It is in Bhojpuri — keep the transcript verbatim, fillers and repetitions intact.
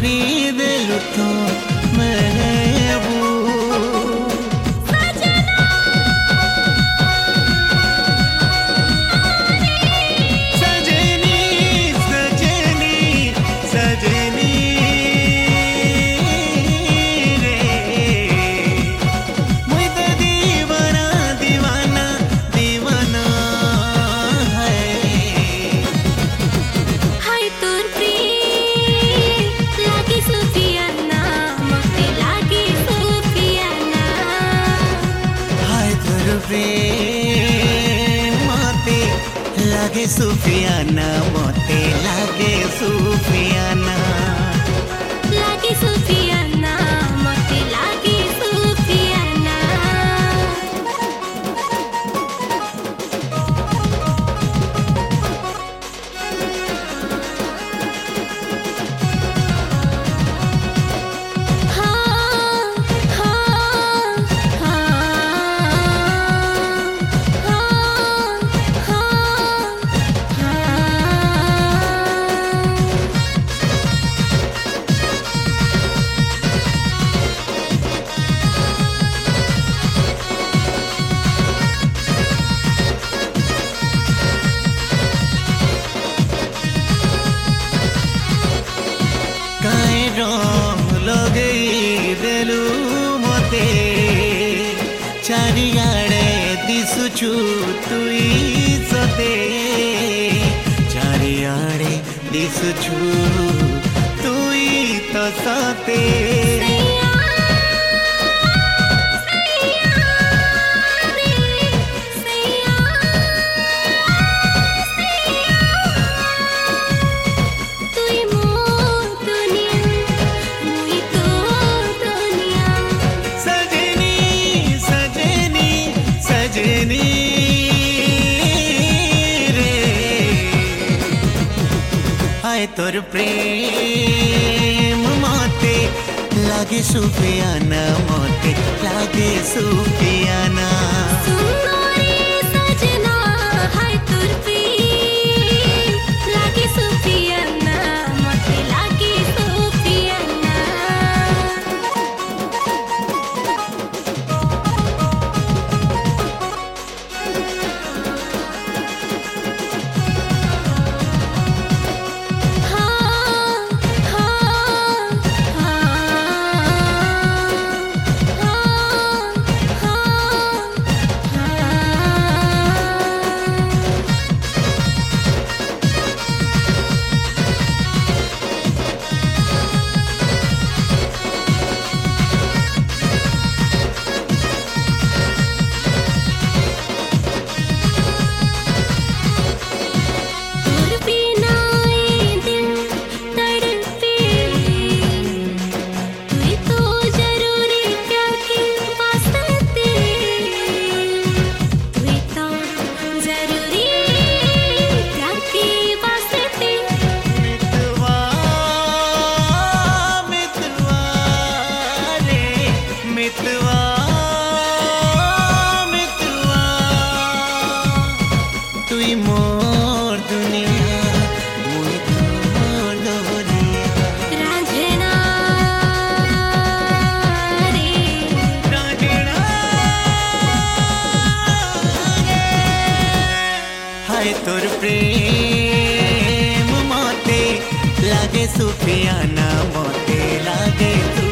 करी दिल तो महबूब सजना सजनी सजनी सजनी रे मुई तो दीवाना दीवाना दीवाना है हाय तोर प्रेम लागे सुफियाना मते लागे सुफियाना हाय तोर प्रेम मते लागे सुफियाना मते लागे सुफियाना लागे सुफियाना मते लागे सुफियाना हाँ हाँ हाँ हाँ काहे रंग लगई देलु मते चारिआडे दिसुछु तुई सते चारिआडे दिसुछु तुई तो सते सजनी सजनी सजनी रे हाय तोर प्रेम मते लागे सुफियाना मते लागे सुफियाना सजना हाय तोर प्रेम लागे सुफियाना मते लागे सुफियाना हाँ हाँ तोर बिना ये दिल तड़पे तू तो जरूरी प्यार के वास्ते तू तो जरूरी प्यार के वास्ते मितवा मितवा रे मितवा मितवा तुई मोर दुनिया मुई तोर दुनिया रांझना रे रांझना रे हाय तोर प्रेम मते लागे सुफियाना मते लागे तू